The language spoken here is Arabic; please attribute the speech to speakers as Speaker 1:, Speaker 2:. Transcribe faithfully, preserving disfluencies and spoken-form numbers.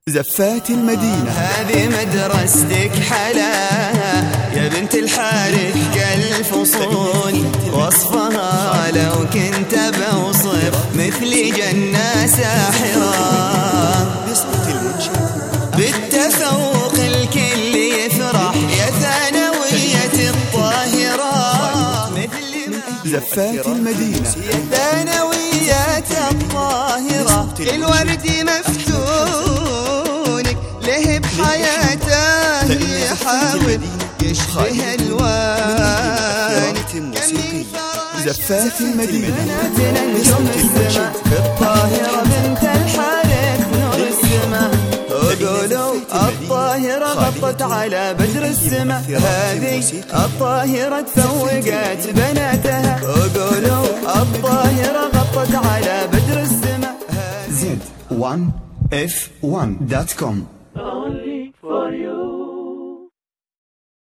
Speaker 1: زفات المدينة.
Speaker 2: هذه مدرستك حلاها يا بنت الحارث كالفصول، وصفها لو كنت بوصف مثل جنة ساحرة، بالتفوق الكل يفرح يا ثانوية الطاهرة.
Speaker 1: زفات المدينة.
Speaker 2: يا ثانوية الطاهرة الورد مفتونك له بحياته يحاول يشبه الوانك.
Speaker 1: زفات المدينة.
Speaker 2: بناتنا نجوم السماء الطاهرة بنت الحارث نور السماء. وقولوا الطاهرة غطت على بدر السماء، هذه الطاهرة تفوقت بناتها. وقولوا الطاهرة غطت على بدر السماء.
Speaker 1: زد وان اف وان دوت كوم.
Speaker 3: Only for you.